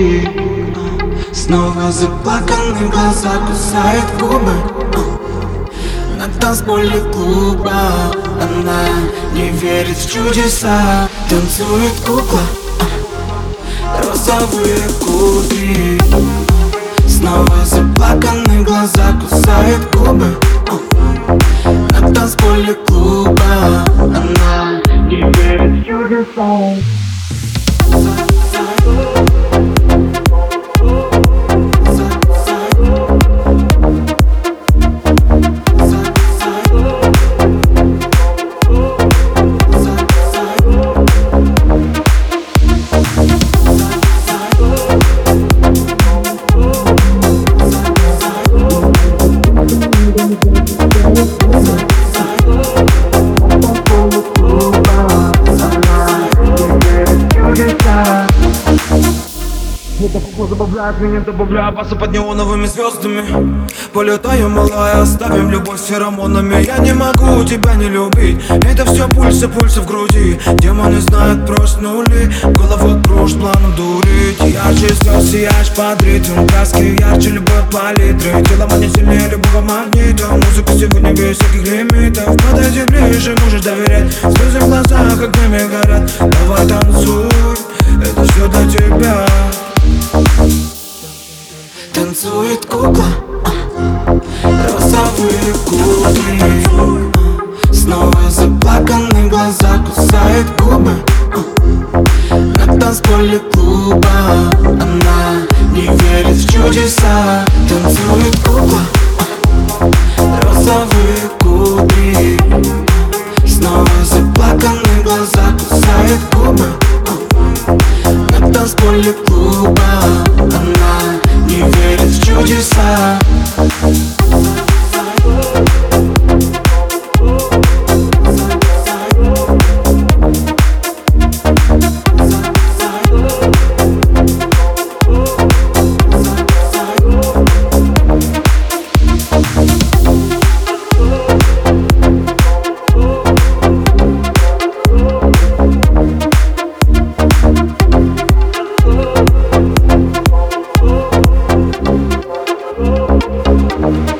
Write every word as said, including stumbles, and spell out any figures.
кудри. Снова заплаканные глаза кусает губы. На танцполе клуба она не верит в чудеса. Танцует кукла, розовые кудри. Снова заплаканные глаза кусает губы. На танцполе клуба она не верит в чудеса. Эта кукла забавляет меня, добавляя баса под неоновыми звездами. Полетаю, малая, оставим любовь с феромонами. Я не могу тебя не любить, это все пульсы, пульсы в груди. Демоны знают, проснули, голову кружит планом дурить. Ярче слез сияешь под ритм, краски ярче любой палитры. Тело манит сильнее любого магнита, музыка сегодня без всяких лимитов. Подойди ближе, можешь доверять, слезы в глазах огнями горят. Давай танцуй, это все для тебя. Танцует кукла, розовые кудри. Снова заплаканные глаза кусает губы. На танцполе клуба она не верит в чудеса. Танцует кукла, розовые кудри. Снова заплаканные глаза кусает губы. На танцполе клуба она не верит в чудеса. We'll be right back.